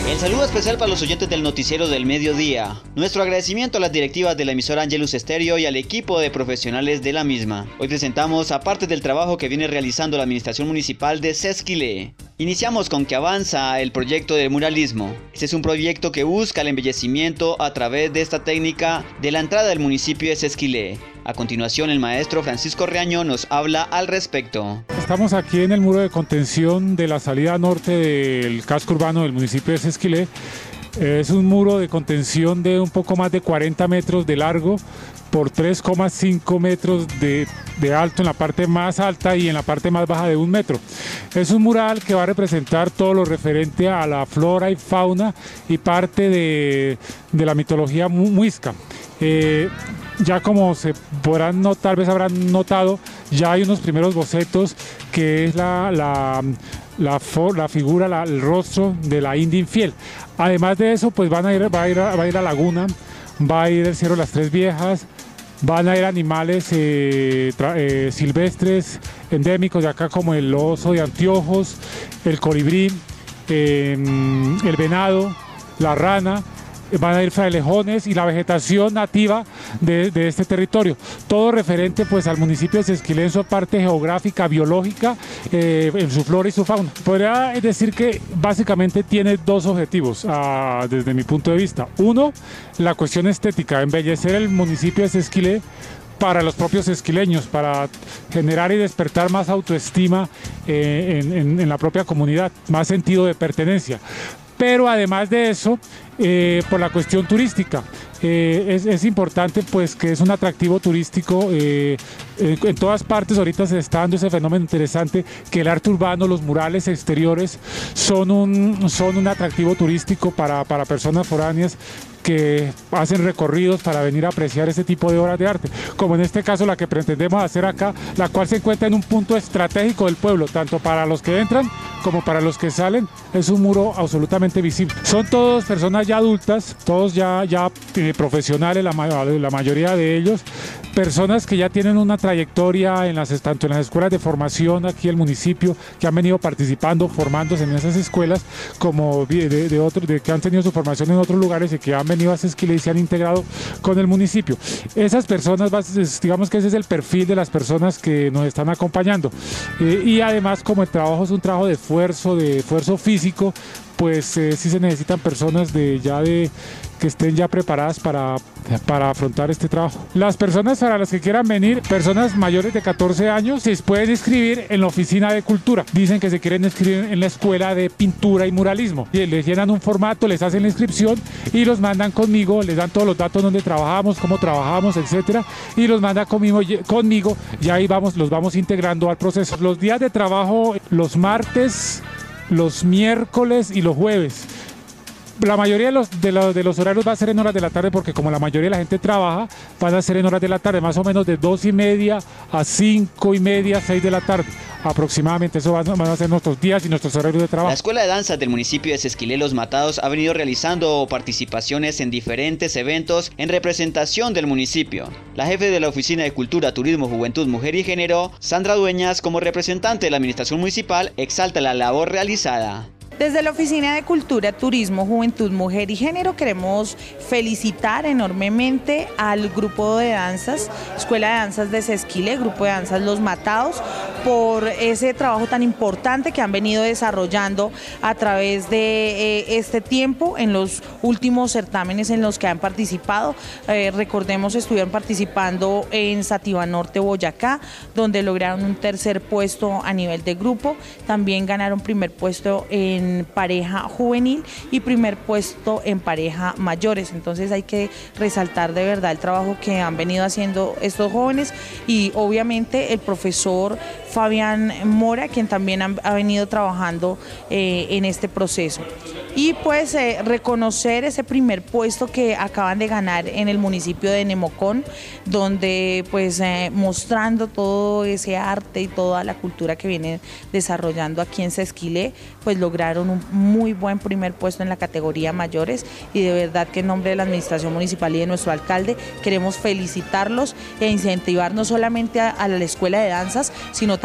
El saludo especial para los oyentes del noticiero del mediodía. Nuestro agradecimiento a las directivas de la emisora Angelus Estéreo y al equipo de profesionales de la misma. Hoy presentamos a parte del trabajo que viene realizando la administración municipal de Sesquilé. Iniciamos con que avanza el proyecto del muralismo. Este es un proyecto que busca el embellecimiento a través de esta técnica de la entrada del municipio de Sesquilé. A continuación, el maestro Francisco Reaño nos habla al respecto. Estamos aquí en el muro de contención de la salida norte del casco urbano del municipio de Sesquilé. Es un muro de contención de un poco más de 40 metros de largo por 3,5 metros de alto en la parte más alta y en la parte más baja de 1 metro. Es un mural que va a representar todo lo referente a la flora y fauna y parte de la mitología muisca. Ya como se podrán notar, tal vez habrán notado, ya hay unos primeros bocetos que es la figura, el rostro de la India infiel. Además de eso, pues va a ir a Laguna, va a ir el Cerro de las Tres Viejas, van a ir animales silvestres, endémicos de acá como el oso de anteojos, el colibrí, el venado, la rana. Van a ir frailejones y la vegetación nativa de este territorio. Todo referente pues al municipio de Sesquilé en su parte geográfica, biológica, en su flora y su fauna. Podría decir que básicamente tiene dos objetivos desde mi punto de vista. Uno, la cuestión estética, embellecer el municipio de Sesquilé para los propios esquileños, para generar y despertar más autoestima en la propia comunidad, más sentido de pertenencia. Pero además de eso, por la cuestión turística, es importante pues que es un atractivo turístico en todas partes. Ahorita se está dando ese fenómeno interesante que el arte urbano, los murales exteriores son un atractivo turístico para personas foráneas que hacen recorridos para venir a apreciar ese tipo de obras de arte, como en este caso la que pretendemos hacer acá, la cual se encuentra en un punto estratégico del pueblo, tanto para los que entran como para los que salen. Es un muro absolutamente visible. Son todos personas ya adultas, todos ya profesionales, la mayoría de ellos, personas que ya tienen una trayectoria tanto en las escuelas de formación aquí en el municipio, que han venido participando, formándose en esas escuelas, como de que han tenido su formación en otros lugares y que han venido a Sesquilé y se han integrado con el municipio. Esas personas, digamos que ese es el perfil de las personas que nos están acompañando. Y además, como el trabajo es un trabajo de esfuerzo físico, pues sí se necesitan personas que estén ya preparadas para afrontar este trabajo. Las personas para las que quieran venir, personas mayores de 14 años, se pueden inscribir en la oficina de cultura. Dicen que se quieren inscribir en la escuela de pintura y muralismo. Y les llenan un formato, les hacen la inscripción y los mandan conmigo, les dan todos los datos donde trabajamos, cómo trabajamos, etcétera, y los mandan conmigo y ahí los vamos integrando al proceso. Los días de trabajo, los martes, los miércoles y los jueves. La mayoría de los horarios va a ser en horas de la tarde, porque como la mayoría de la gente trabaja, van a ser en horas de la tarde, más o menos de 2:30 a 5:30, 6 de la tarde. Aproximadamente eso van a ser nuestros días y nuestros horarios de trabajo. La Escuela de Danzas del municipio de Sesquilé Los Matados ha venido realizando participaciones en diferentes eventos en representación del municipio. La jefe de la Oficina de Cultura, Turismo, Juventud, Mujer y Género, Sandra Dueñas, como representante de la administración municipal, exalta la labor realizada. Desde la Oficina de Cultura, Turismo, Juventud, Mujer y Género queremos felicitar enormemente al grupo de danzas, Escuela de Danzas de Sesquilé, Grupo de Danzas Los Matados, por ese trabajo tan importante que han venido desarrollando a través de este tiempo en los últimos certámenes en los que han participado. Recordemos, estuvieron participando en Sativa Norte, Boyacá, donde lograron un tercer puesto a nivel de grupo. También ganaron primer puesto en pareja juvenil y primer puesto en pareja mayores. Entonces hay que resaltar de verdad el trabajo que han venido haciendo estos jóvenes y obviamente el profesor Fabián Mora, quien también ha venido trabajando en este proceso. Y pues reconocer ese primer puesto que acaban de ganar en el municipio de Nemocón, donde pues mostrando todo ese arte y toda la cultura que vienen desarrollando aquí en Sesquilé, pues lograron un muy buen primer puesto en la categoría mayores, y de verdad que en nombre de la administración municipal y de nuestro alcalde queremos felicitarlos e incentivar no solamente a la escuela de danzas, sino también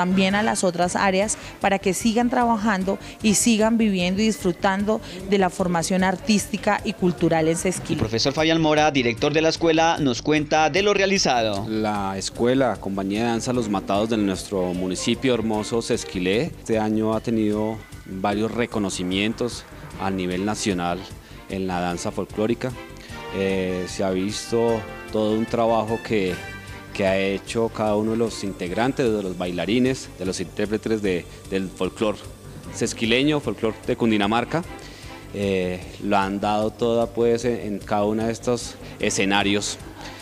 también a las otras áreas para que sigan trabajando y sigan viviendo y disfrutando de la formación artística y cultural en Sesquilé. El profesor Fabián Mora, director de la escuela, nos cuenta de lo realizado. La escuela, compañía de danza Los Matados de nuestro municipio hermoso Sesquilé, este año ha tenido varios reconocimientos a nivel nacional en la danza folclórica. Se ha visto todo un trabajo que ha hecho cada uno de los integrantes, de los bailarines, de los intérpretes del folclore sesquileño, folclore de Cundinamarca. Lo han dado toda pues en cada uno de estos escenarios.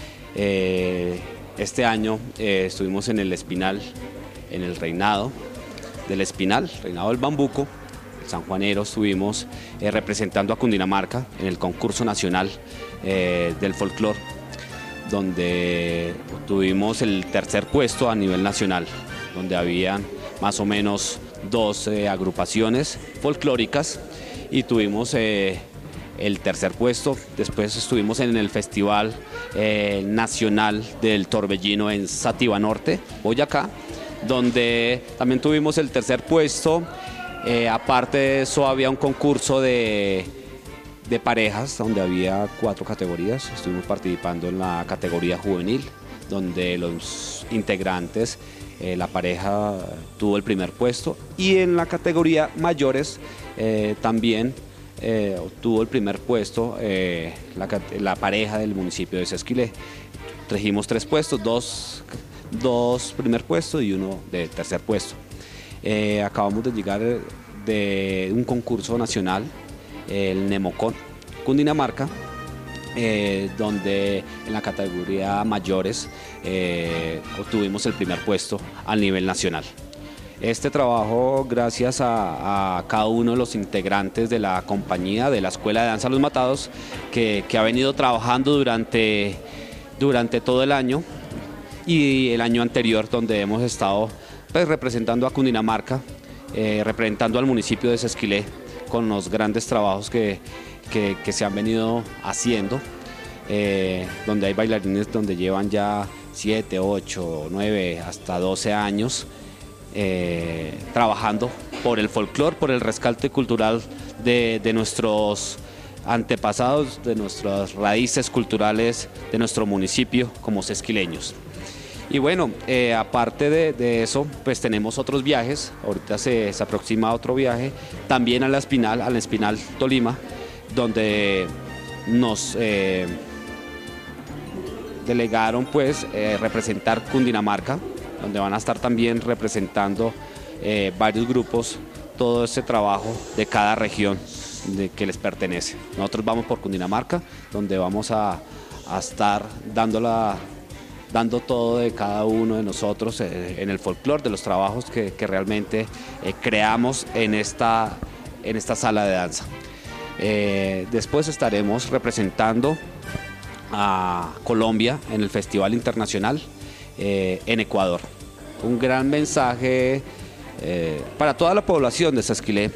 Este año estuvimos en el Espinal, en el reinado del Espinal, reinado del Bambuco, el sanjuanero. Estuvimos representando a Cundinamarca en el concurso nacional del folclore, donde tuvimos el tercer puesto a nivel nacional, donde habían más o menos 12 agrupaciones folclóricas y tuvimos el tercer puesto. Después estuvimos en el Festival Nacional del Torbellino en Sativa Norte, Boyacá, donde también tuvimos el tercer puesto. Aparte de eso había un concurso de parejas donde había 4 categorías. Estuvimos participando en la categoría juvenil, donde los integrantes, la pareja tuvo el primer puesto, y en la categoría mayores también obtuvo el primer puesto la pareja del municipio de Sesquilé. Trajimos 3 puestos, 2 primer puestos y 1 de tercer puesto. Acabamos de llegar de un concurso nacional, el Nemocon Cundinamarca, donde en la categoría mayores obtuvimos el primer puesto a nivel nacional. Este trabajo, gracias a cada uno de los integrantes de la compañía, de la Escuela de Danza Los Matados, que ha venido trabajando durante todo el año y el año anterior, donde hemos estado pues, representando a Cundinamarca, representando al municipio de Sesquilé, con los grandes trabajos que se han venido haciendo, donde hay bailarines donde llevan ya 7, 8, 9, hasta 12 años trabajando por el folclore, por el rescate cultural de nuestros antepasados, de nuestras raíces culturales de nuestro municipio como sesquileños. Y bueno, aparte de eso, pues tenemos otros viajes. Ahorita se aproxima otro viaje, también al Espinal Tolima, donde nos delegaron pues representar Cundinamarca, donde van a estar también representando varios grupos, todo ese trabajo de cada región que les pertenece. Nosotros vamos por Cundinamarca, donde vamos a estar dando todo de cada uno de nosotros en el folclore, de los trabajos que realmente creamos en esta sala de danza. Después estaremos representando a Colombia en el Festival Internacional en Ecuador. Un gran mensaje para toda la población de Sesquilé,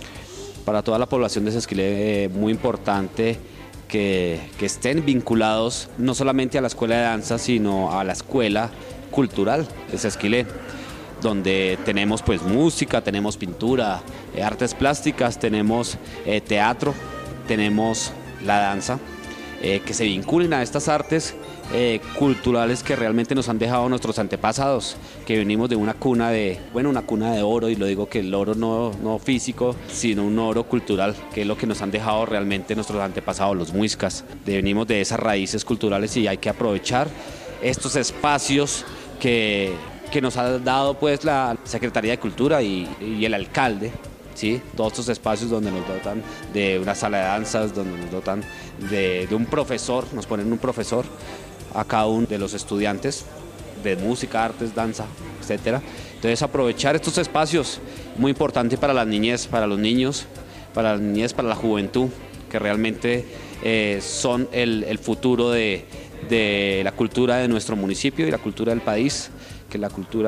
muy importante que estén vinculados no solamente a la escuela de danza, sino a la escuela cultural de Sesquilé, donde tenemos pues música, tenemos pintura, artes plásticas, tenemos teatro, tenemos la danza, que se vinculen a estas artes culturales que realmente nos han dejado nuestros antepasados, que venimos de una cuna de oro, y lo digo que el oro no físico, sino un oro cultural, que es lo que nos han dejado realmente nuestros antepasados, los muiscas. Venimos de esas raíces culturales y hay que aprovechar estos espacios que nos ha dado pues la Secretaría de Cultura y el alcalde. ¿Sí? Todos estos espacios donde nos dotan de una sala de danzas, donde nos dotan de un profesor, nos ponen un profesor a cada uno de los estudiantes de música, artes, danza, etcétera. Entonces aprovechar estos espacios, muy importante para las niñez, para los niños, para las niñez, para la juventud, que realmente son el futuro de la cultura de nuestro municipio y la cultura del país, que la cultura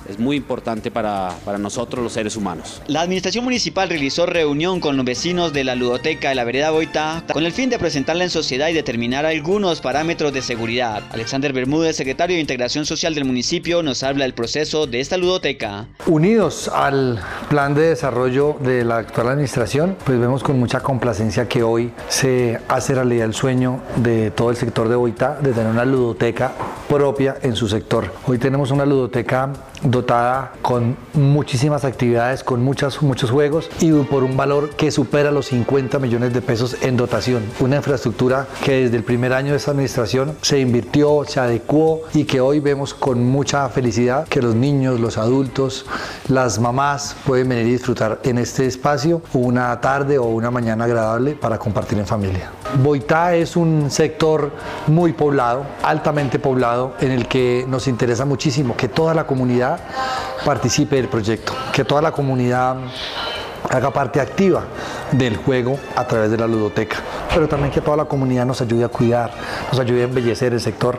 es muy importante para nosotros los seres humanos. La administración municipal realizó reunión con los vecinos de la ludoteca de la vereda Boitá con el fin de presentarla en sociedad y determinar algunos parámetros de seguridad. Alexander Bermúdez, secretario de Integración Social del municipio, nos habla del proceso de esta ludoteca. Unidos al plan de desarrollo de la actual administración, pues vemos con mucha complacencia que hoy se hace realidad el sueño de todo el sector de Boitá de tener una ludoteca propia en su sector. Hoy tenemos una ludoteca dotada con muchísimas actividades, con muchos juegos y por un valor que supera los 50 millones de pesos en dotación. Una infraestructura que desde el primer año de esta administración se invirtió, se adecuó y que hoy vemos con mucha felicidad que los niños, los adultos, las mamás pueden venir y disfrutar en este espacio una tarde o una mañana agradable para compartir en familia. Boitá es un sector muy poblado, altamente poblado, en el que nos interesa muchísimo que toda la comunidad participe del proyecto, que toda la comunidad haga parte activa del juego a través de la ludoteca, pero también que toda la comunidad nos ayude a cuidar, nos ayude a embellecer el sector,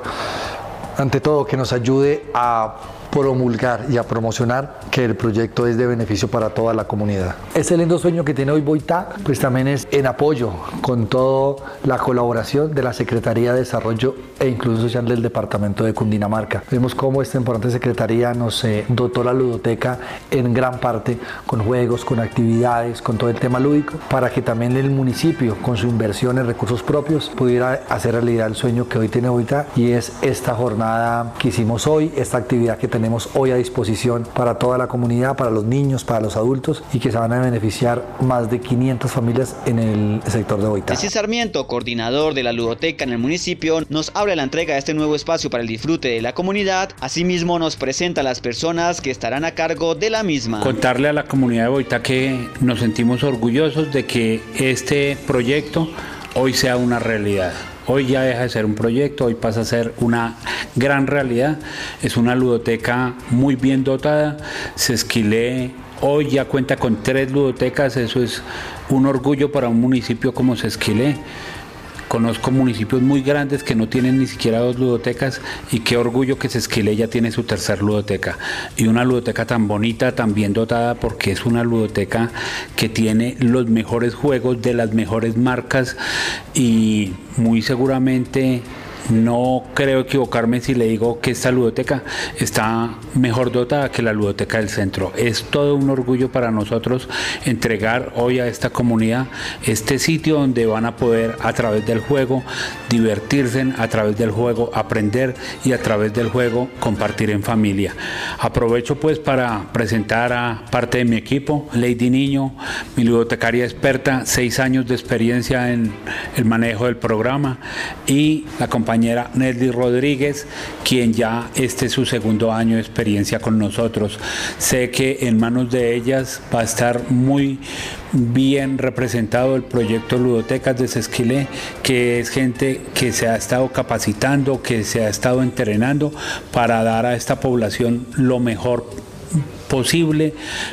ante todo que nos ayude a promulgar y a promocionar que el proyecto es de beneficio para toda la comunidad. Este lindo sueño que tiene hoy Boitá, pues también es en apoyo con toda la colaboración de la Secretaría de Desarrollo e Inclusión Social del Departamento de Cundinamarca. Vemos cómo esta importante secretaría nos dotó la ludoteca en gran parte con juegos, con actividades, con todo el tema lúdico, para que también el municipio, con su inversión en recursos propios, pudiera hacer realidad el sueño que hoy tiene Boitá, y es esta jornada que hicimos hoy, esta actividad que tenemos hoy a disposición para toda la comunidad, para los niños, para los adultos, y que se van a beneficiar más de 500 familias en el sector de Boitá. Ceci Sarmiento, coordinador de la ludoteca en el municipio, nos habla de la entrega de este nuevo espacio para el disfrute de la comunidad. Asimismo, nos presenta a las personas que estarán a cargo de la misma. Contarle a la comunidad de Boitá que nos sentimos orgullosos de que este proyecto hoy sea una realidad. Hoy ya deja de ser un proyecto, hoy pasa a ser una gran realidad. Es una ludoteca muy bien dotada. Sesquilé hoy ya cuenta con 3 ludotecas, eso es un orgullo para un municipio como Sesquilé. Conozco municipios muy grandes que no tienen ni siquiera 2 ludotecas, y qué orgullo que Sesquilé ya tiene su 3er ludoteca, y una ludoteca tan bonita, tan bien dotada, porque es una ludoteca que tiene los mejores juegos de las mejores marcas, y muy seguramente no creo equivocarme si le digo que esta ludoteca está mejor dotada que la ludoteca del centro. Es todo un orgullo para nosotros entregar hoy a esta comunidad este sitio donde van a poder, a través del juego, divertirse, a través del juego aprender, y a través del juego compartir en familia. Aprovecho pues para presentar a parte de mi equipo: Lady Niño, mi ludotecaria experta, 6 años de experiencia en el manejo del programa, y la compañera Nelly Rodríguez, quien ya este es su 2º año de experiencia con nosotros. Sé que en manos de ellas va a estar muy bien representado el proyecto Ludotecas de Sesquilé, que es gente que se ha estado capacitando, que se ha estado entrenando para dar a esta población lo mejor posible,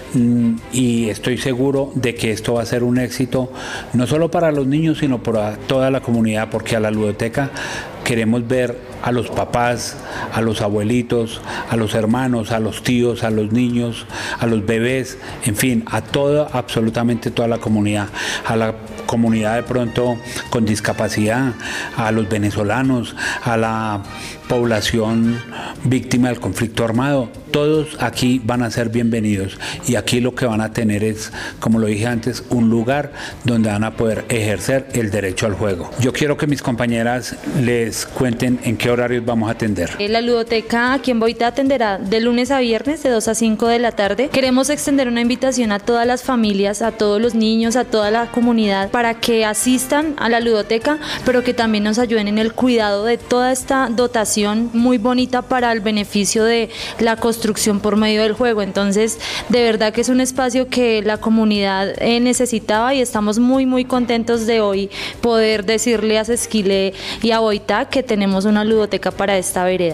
y estoy seguro de que esto va a ser un éxito no solo para los niños, sino para toda la comunidad, porque a la ludoteca queremos ver a los papás, a los abuelitos, a los hermanos, a los tíos, a los niños, a los bebés, en fin, a toda, absolutamente toda la comunidad, a la comunidad de pronto con discapacidad, a los venezolanos, a la población víctima del conflicto armado. Todos aquí van a ser bienvenidos, y aquí lo que van a tener es, como lo dije antes, un lugar donde van a poder ejercer el derecho al juego. Yo quiero que mis compañeras les cuenten en qué horarios vamos a atender. La ludoteca aquí en Boitá atenderá de lunes a viernes de 2 a 5 de la tarde. Queremos extender una invitación a todas las familias, a todos los niños, a toda la comunidad, para que asistan a la ludoteca, pero que también nos ayuden en el cuidado de toda esta dotación muy bonita para el beneficio de la construcción por medio del juego. Entonces, de verdad que es un espacio que la comunidad necesitaba, y estamos muy contentos de hoy poder decirle a Sesquilé y a Boitá que tenemos una ludoteca para esta vereda.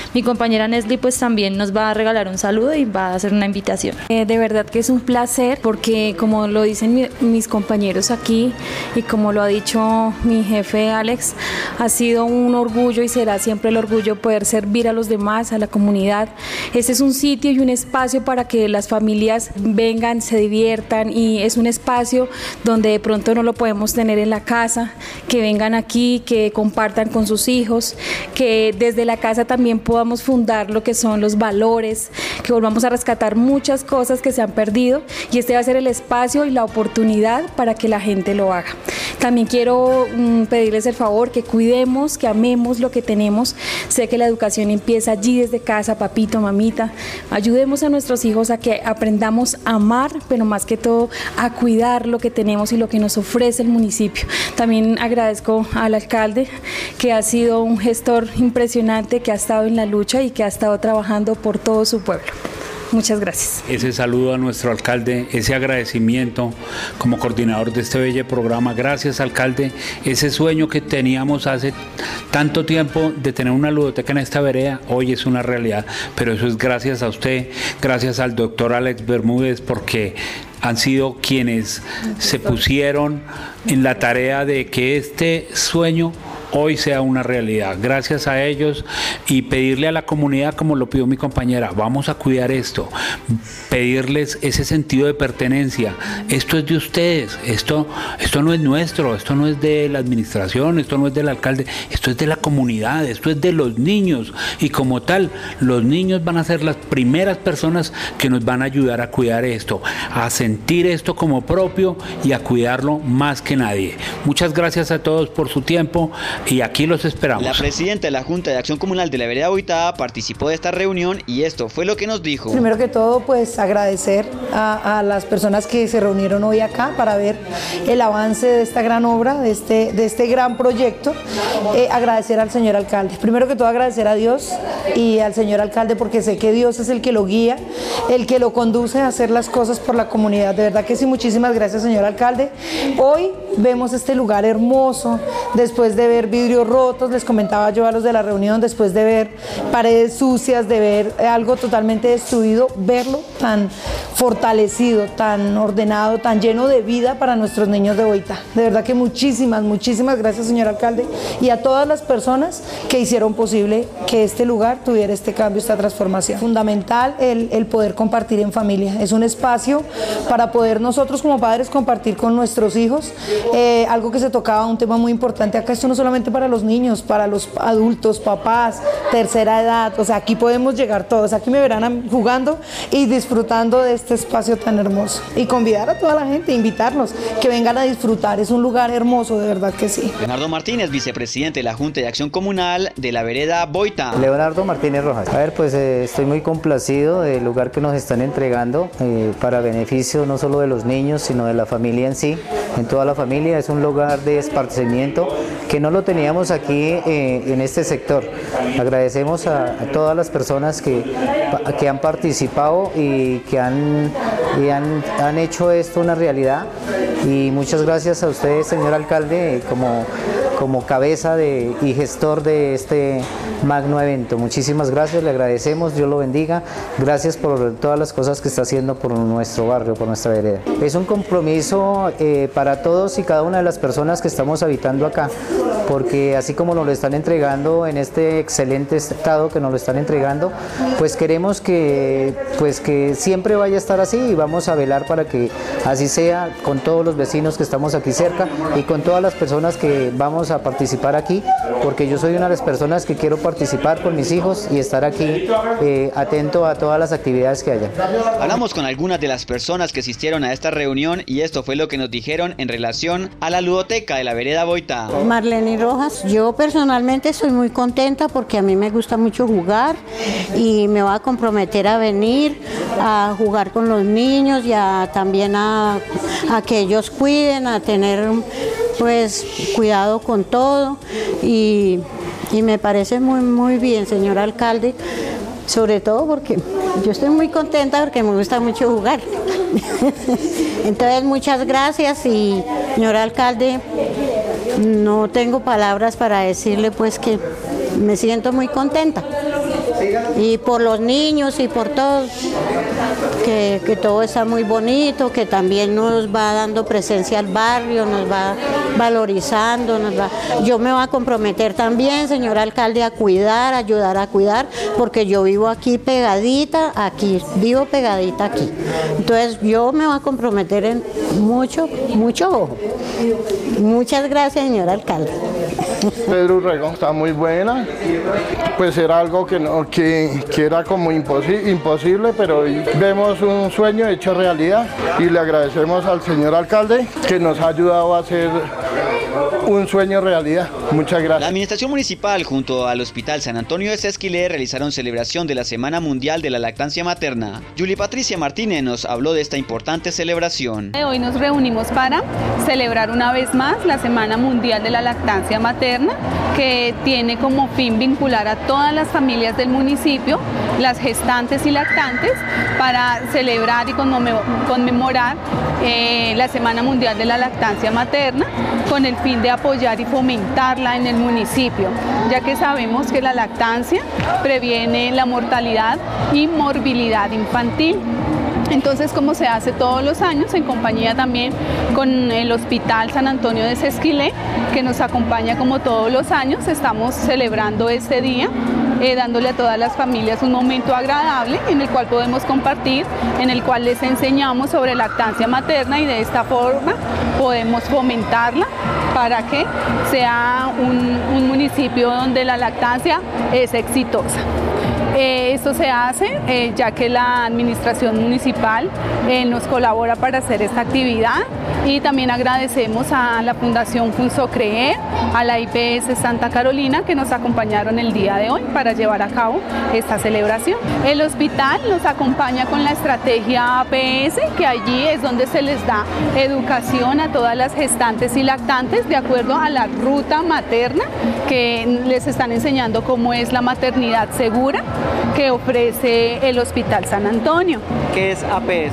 mi compañera Nesli pues también nos va a regalar un saludo y va a hacer una invitación. De verdad que es un placer porque como lo dicen mis compañeros aquí y como lo ha dicho mi jefe Alex, ha sido un orgullo y será siempre el orgullo poder servir a los demás, a la comunidad. Este es un sitio y un espacio para que las familias vengan, se diviertan, y es un espacio donde de pronto no lo podemos tener en la casa, que vengan aquí, que compartan con sus hijos, que desde la casa también podamos fundar lo que son los valores, que volvamos a rescatar muchas cosas que se han perdido, y este va a ser el espacio y la oportunidad para que la gente lo haga. También quiero pedirles el favor que cuidemos, que amemos lo que tenemos. Sé que la educación empieza allí desde casa, papito, mamita. Ayudemos a nuestros hijos a que aprendamos a amar, pero más que todo a cuidar lo que tenemos y lo que nos ofrece el municipio. También agradezco al alcalde, que ha sido un gestor impresionante, que ha estado en la lucha y que ha estado trabajando por todo su pueblo. Muchas gracias. Ese saludo a nuestro alcalde, ese agradecimiento como coordinador de este bello programa. Gracias, alcalde. Ese sueño que teníamos hace tanto tiempo de tener una ludoteca en esta vereda, hoy es una realidad, pero eso es gracias a usted, gracias al doctor Alex Bermúdez, porque han sido quienes se pusieron en la tarea de que este sueño hoy sea una realidad. Gracias a ellos, y pedirle a la comunidad, como lo pidió mi compañera, vamos a cuidar esto, pedirles ese sentido de pertenencia. Esto es de ustedes, esto no es nuestro, esto no es de la administración, esto no es del alcalde, esto es de la comunidad, esto es de los niños, y como tal, los niños van a ser las primeras personas que nos van a ayudar a cuidar esto, a sentir esto como propio y a cuidarlo más que nadie. Muchas gracias a todos por su tiempo, y aquí los esperamos. La presidenta de la Junta de Acción Comunal de la Vereda Boitá participó de esta reunión y esto fue lo que nos dijo. Primero que todo, pues agradecer a las personas que se reunieron hoy acá para ver el avance de esta gran obra, de este gran proyecto. Agradecer al señor alcalde. Primero que todo, agradecer a Dios y al señor alcalde, porque sé que Dios es el que lo guía, el que lo conduce a hacer las cosas por la comunidad. De verdad que sí, muchísimas gracias, señor alcalde. Hoy vemos este lugar hermoso, después de ver vidrios rotos, les comentaba yo a los de la reunión, después de ver paredes sucias, de ver algo totalmente destruido, verlo tan fortalecido, tan ordenado, tan lleno de vida para nuestros niños de Boitá. De verdad que muchísimas gracias, señor alcalde, y a todas las personas que hicieron posible que este lugar tuviera este cambio, esta transformación. Fundamental el poder compartir en familia. Es un espacio para poder nosotros como padres compartir con nuestros hijos. Algo que se tocaba, un tema muy importante acá, esto no solamente para los niños, para los adultos, papás, tercera edad, o sea, aquí podemos llegar todos. Aquí me verán jugando y disfrutando de este espacio tan hermoso, y convidar a toda la gente, invitarlos, que vengan a disfrutar. Es un lugar hermoso, de verdad que sí. Leonardo Martínez, vicepresidente de la Junta de Acción Comunal de la Vereda Boitá. Leonardo Martínez Rojas. A ver, pues estoy muy complacido del lugar que nos están entregando para beneficio no solo de los niños, sino de la familia en sí, en toda la familia. Es un lugar de esparcimiento que no lo teníamos aquí en este sector. Agradecemos a todas las personas que han participado y que han hecho esto una realidad, y muchas gracias a usted, señor alcalde, como cabeza y gestor de este magno evento. Muchísimas gracias, le agradecemos, Dios lo bendiga. Gracias por todas las cosas que está haciendo por nuestro barrio, por nuestra vereda. Es un compromiso para todos y cada una de las personas que estamos habitando acá, porque así como nos lo están entregando en este excelente estado que nos lo están entregando, pues queremos que siempre vaya a estar así, y vamos a velar para que así sea con todos los vecinos que estamos aquí cerca y con todas las personas que vamos a participar aquí, porque yo soy una de las personas que quiero participar con mis hijos y estar aquí atento a todas las actividades que haya. Hablamos con algunas de las personas que asistieron a esta reunión y esto fue lo que nos dijeron en relación a la ludoteca de la Vereda Boitá. Marlene Rojas, yo personalmente estoy muy contenta porque a mí me gusta mucho jugar y me voy a comprometer a venir a jugar con los niños y también a que ellos cuiden, a tener pues cuidado con todo, y me parece muy bien, señor alcalde, sobre todo porque yo estoy muy contenta porque me gusta mucho jugar. Entonces muchas gracias, y señor alcalde, no tengo palabras para decirle pues que me siento muy contenta. y por los niños y por todos, que todo está muy bonito, que también nos va dando presencia al barrio, nos va valorizando, yo me voy a comprometer también, señor alcalde, a cuidar, a ayudar a cuidar, porque yo vivo aquí pegadita, vivo pegadita aquí. Entonces yo me voy a comprometer en mucho ojo. Muchas gracias, señor alcalde. Pedro Urregón está muy buena, pues era algo que era como imposible, pero hoy vemos un sueño hecho realidad y le agradecemos al señor alcalde que nos ha ayudado a hacer un sueño realidad. Muchas gracias. La administración municipal junto al Hospital San Antonio de Sesquilé realizaron celebración de la Semana Mundial de la Lactancia Materna. Yuli Patricia Martínez nos habló de esta importante celebración. Hoy nos reunimos para celebrar una vez más la Semana Mundial de la Lactancia Materna, que tiene como fin vincular a todas las familias del municipio, las gestantes y lactantes, para celebrar y conmemorar la Semana Mundial de la Lactancia Materna, con el fin de apoyar y fomentarla en el municipio, ya que sabemos que la lactancia previene la mortalidad y morbilidad infantil. Entonces, como se hace todos los años, en compañía también con el Hospital San Antonio de Sesquilé, que nos acompaña como todos los años, estamos celebrando este día, dándole a todas las familias un momento agradable en el cual podemos compartir, en el cual les enseñamos sobre lactancia materna y de esta forma podemos fomentarla para que sea un municipio donde la lactancia es exitosa. Esto se hace ya que la administración municipal nos colabora para hacer esta actividad, y también agradecemos a la Fundación Funsocreer, a la IPS Santa Carolina, que nos acompañaron el día de hoy para llevar a cabo esta celebración. El hospital nos acompaña con la estrategia APS, que allí es donde se les da educación a todas las gestantes y lactantes de acuerdo a la ruta materna, que les están enseñando cómo es la maternidad segura que ofrece el Hospital San Antonio. ¿Qué es APS?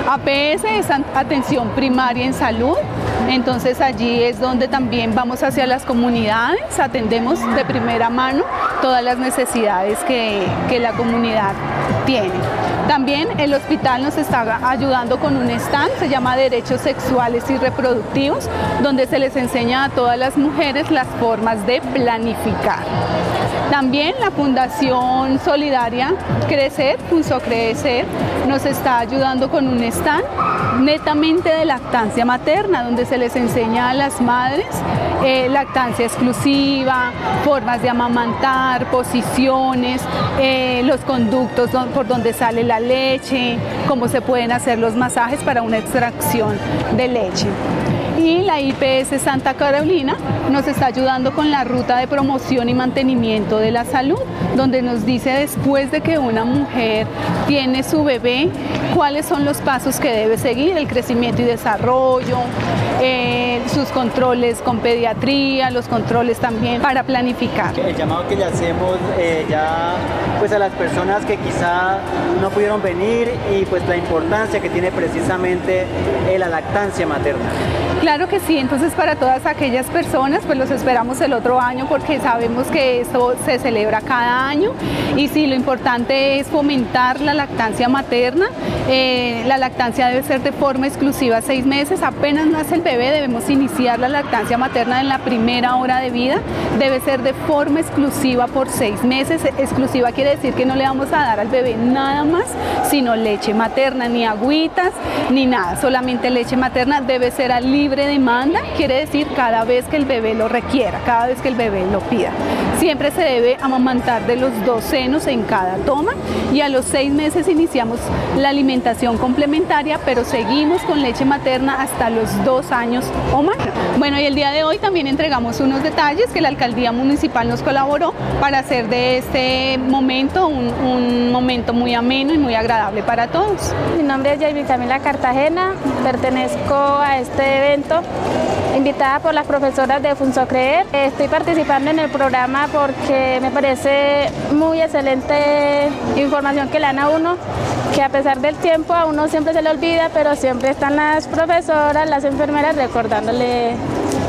APS es atención primaria en salud. Entonces allí es donde también vamos hacia las comunidades, atendemos de primera mano todas las necesidades que la comunidad tiene. También el hospital nos está ayudando con un stand, se llama Derechos Sexuales y Reproductivos, donde se les enseña a todas las mujeres las formas de planificar. También la Fundación Solidaria Crecer, Funsocrecer, nos está ayudando con un stand netamente de lactancia materna, donde se les enseña a las madres lactancia exclusiva, formas de amamantar, posiciones, los conductos por donde sale la leche, cómo se pueden hacer los masajes para una extracción de leche. Y la IPS Santa Carolina nos está ayudando con la ruta de promoción y mantenimiento de la salud, donde nos dice después de que una mujer tiene su bebé, cuáles son los pasos que debe seguir, el crecimiento y desarrollo, sus controles con pediatría, los controles también para planificar. El llamado que le hacemos pues a las personas que quizá no pudieron venir, y pues la importancia que tiene precisamente la lactancia materna. Claro que sí, entonces para todas aquellas personas pues los esperamos el otro año, porque sabemos que esto se celebra cada año, y sí, lo importante es fomentar la lactancia materna. La lactancia debe ser de forma exclusiva 6 meses, apenas nace el bebé debemos iniciar la lactancia materna en la primera hora de vida, debe ser de forma exclusiva por 6 meses, exclusiva quiere decir que no le vamos a dar al bebé nada más, sino leche materna, ni agüitas, ni nada, solamente leche materna, debe ser a libre demanda, quiere decir cada vez que el bebé lo requiera, cada vez que el bebé lo pida. Siempre se debe amamantar de los 2 senos en cada toma, y a los 6 meses iniciamos la alimentación complementaria, pero seguimos con leche materna hasta los 2 años o más. Bueno, y el día de hoy también entregamos unos detalles que la alcaldía municipal nos colaboró para hacer de este momento un momento muy ameno y muy agradable para todos. Mi nombre es Jaime Camila Cartagena, pertenezco a este evento invitada por las profesoras de Funsocreer. Estoy participando en el programa porque me parece muy excelente información que le dan a uno, que a pesar del tiempo a uno siempre se le olvida, pero siempre están las profesoras, las enfermeras recordándole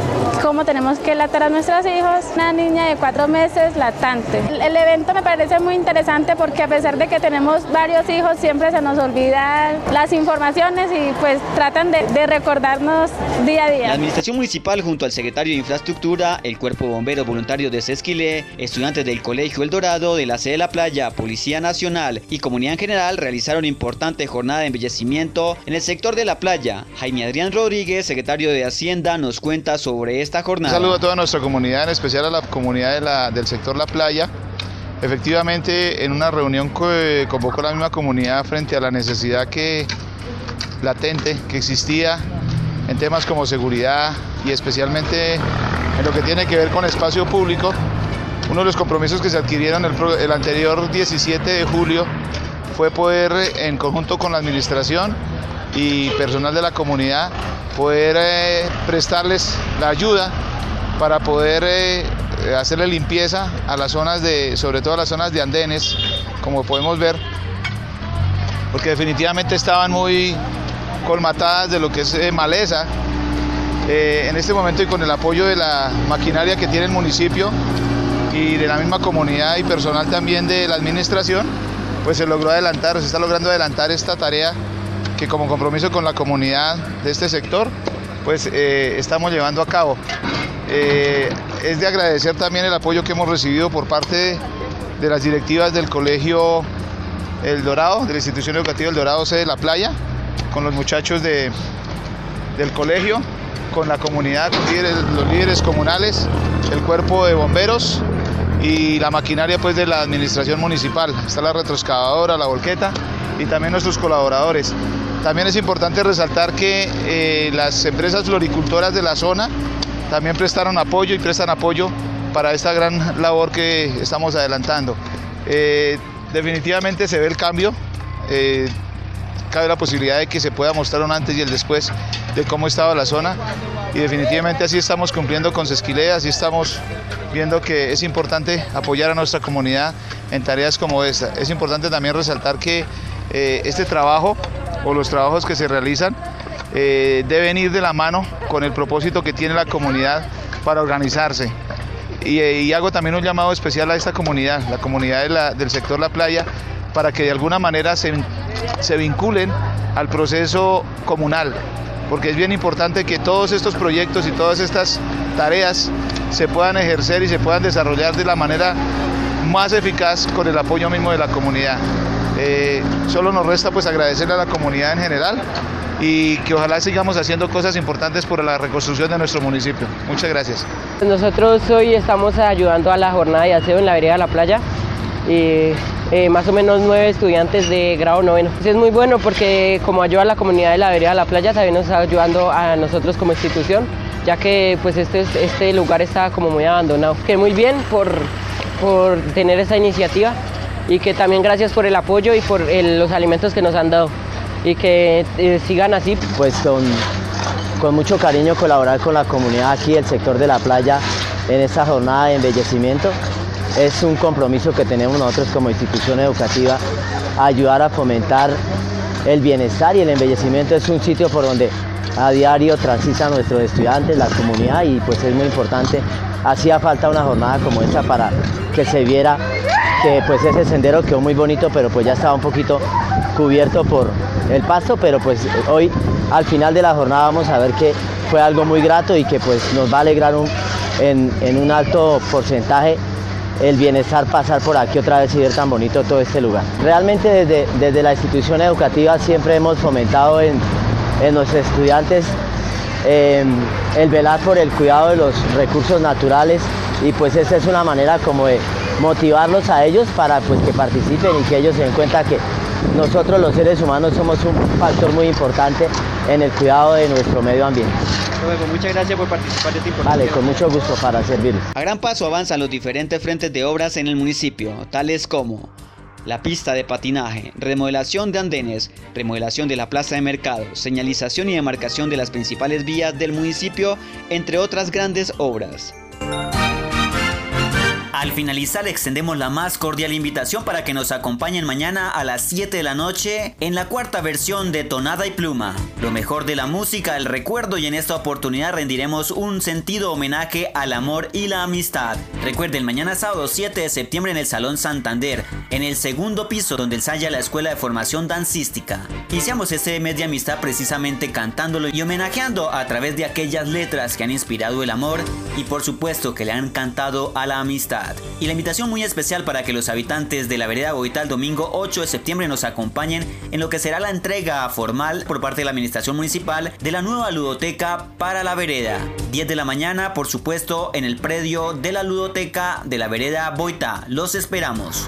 cómo tenemos que lactar a nuestros hijos, una niña de 4 meses lactante. El evento me parece muy interesante porque a pesar de que tenemos varios hijos, siempre se nos olvidan las informaciones y pues tratan de recordarnos día a día. La administración municipal junto al secretario de Infraestructura, el Cuerpo de Bomberos Voluntarios de Sesquilé, estudiantes del Colegio El Dorado, de la sede de La Playa, Policía Nacional y comunidad en general realizaron importante jornada de embellecimiento en el sector de La Playa. Jaime Adrián Rodríguez, secretario de Hacienda, nos cuenta sobre esta jornada. Un saludo a toda nuestra comunidad, en especial a la comunidad del sector La Playa. Efectivamente, en una reunión que convocó la misma comunidad frente a la necesidad latente que existía en temas como seguridad y especialmente en lo que tiene que ver con espacio público. Uno de los compromisos que se adquirieron el anterior 17 de julio fue poder, en conjunto con la administración y personal de la comunidad, poder prestarles la ayuda para poder hacerle limpieza a las zonas sobre todo a las zonas de andenes, como podemos ver, porque definitivamente estaban muy colmatadas de lo que es maleza. En este momento, y con el apoyo de la maquinaria que tiene el municipio y de la misma comunidad y personal también de la administración, pues se está logrando adelantar esta tarea que, como compromiso con la comunidad de este sector, pues estamos llevando a cabo. Es de agradecer también el apoyo que hemos recibido por parte de las directivas del Colegio El Dorado, de la institución educativa El Dorado, sede de La Playa, con los muchachos del colegio, con la comunidad, con los líderes comunales, el cuerpo de bomberos y la maquinaria pues de la administración municipal. Está la retroexcavadora, la volqueta y también nuestros colaboradores. También es importante resaltar que las empresas floricultoras de la zona también prestaron apoyo y prestan apoyo para esta gran labor que estamos adelantando. Definitivamente se ve el cambio. Cabe la posibilidad de que se pueda mostrar un antes y el después de cómo estaba la zona, y definitivamente así estamos cumpliendo con Sesquilé, así estamos viendo que es importante apoyar a nuestra comunidad en tareas como esta. Es importante también resaltar que este trabajo o los trabajos que se realizan deben ir de la mano con el propósito que tiene la comunidad para organizarse. Y hago también un llamado especial a esta comunidad, la comunidad del sector La Playa, para que de alguna manera se vinculen al proceso comunal, porque es bien importante que todos estos proyectos y todas estas tareas se puedan ejercer y se puedan desarrollar de la manera más eficaz con el apoyo mismo de la comunidad. Solo nos resta pues agradecerle a la comunidad en general y que ojalá sigamos haciendo cosas importantes por la reconstrucción de nuestro municipio. Muchas gracias. Nosotros hoy estamos ayudando a la jornada de aseo en la vereda de La Playa y más o menos 9 estudiantes de grado 9. Es muy bueno porque como ayuda a la comunidad de la vereda de La Playa, también nos está ayudando a nosotros como institución, ya que pues este lugar está como muy abandonado. Que muy bien por tener esta iniciativa y que también gracias por el apoyo y por los alimentos que nos han dado y que sigan así. Pues con mucho cariño colaborar con la comunidad aquí del sector de La Playa en esta jornada de embellecimiento. Es un compromiso que tenemos nosotros como institución educativa, ayudar a fomentar el bienestar, y el embellecimiento es un sitio por donde a diario transitan nuestros estudiantes, la comunidad, y pues es muy importante. Hacía falta una jornada como esta para que se viera que pues ese sendero quedó muy bonito, pero pues ya estaba un poquito cubierto por el pasto, pero pues hoy al final de la jornada vamos a ver que fue algo muy grato y que pues nos va a alegrar en un alto porcentaje el bienestar pasar por aquí otra vez y ver tan bonito todo este lugar. Realmente desde la institución educativa siempre hemos fomentado en nuestros estudiantes el velar por el cuidado de los recursos naturales, y pues esta es una manera como de motivarlos a ellos para pues que participen y que ellos se den cuenta que nosotros los seres humanos somos un factor muy importante en el cuidado de nuestro medio ambiente. Luego, muchas gracias por participar de este importante. Vale, con mucho gusto para servirles. A gran paso avanzan los diferentes frentes de obras en el municipio, tales como la pista de patinaje, remodelación de andenes, remodelación de la plaza de mercado, señalización y demarcación de las principales vías del municipio, entre otras grandes obras. Al finalizar extendemos la más cordial invitación para que nos acompañen mañana a las 7 de la noche en la cuarta versión de Tonada y Pluma. Lo mejor de la música, el recuerdo, y en esta oportunidad rendiremos un sentido homenaje al amor y la amistad. Recuerden, mañana sábado 7 de septiembre en el Salón Santander, en el segundo piso donde se halla la Escuela de Formación Dancística. Iniciamos este mes de amistad precisamente cantándolo y homenajeando a través de aquellas letras que han inspirado el amor y por supuesto que le han cantado a la amistad. Y la invitación muy especial para que los habitantes de la vereda Boyta el domingo 8 de septiembre nos acompañen en lo que será la entrega formal por parte de la administración municipal de la nueva ludoteca para la vereda. 10 de la mañana, por supuesto, en el predio de la ludoteca de la vereda Boyta. Los esperamos.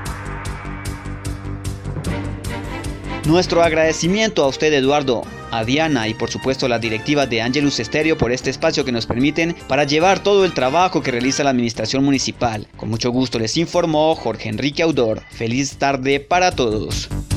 Nuestro agradecimiento a usted, Eduardo, a Diana y por supuesto a las directivas de Angelus Estéreo por este espacio que nos permiten para llevar todo el trabajo que realiza la administración municipal. Con mucho gusto les informó Jorge Enrique Audor. Feliz tarde para todos.